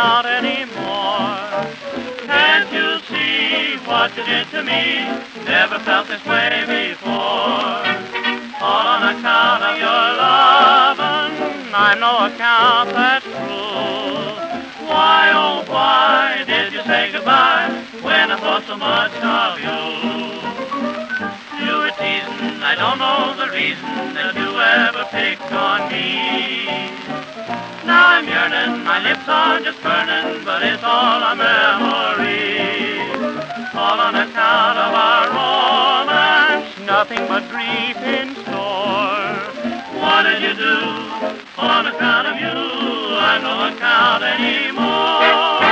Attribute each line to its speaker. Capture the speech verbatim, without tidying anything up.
Speaker 1: account anymore. Can't you see what you did to me? Never felt this way before. All on account of your lovin', I'm no account, that's true. Why, oh, why did you say goodbye when I thought so much of you? You were teasing, I don't know the reason that you ever picked on me. Now I'm yearning, my lips are just burning, but it's all a memory. All on account of our romance, nothing but grief in store. What did you do? On account of you, I'm no account anymore.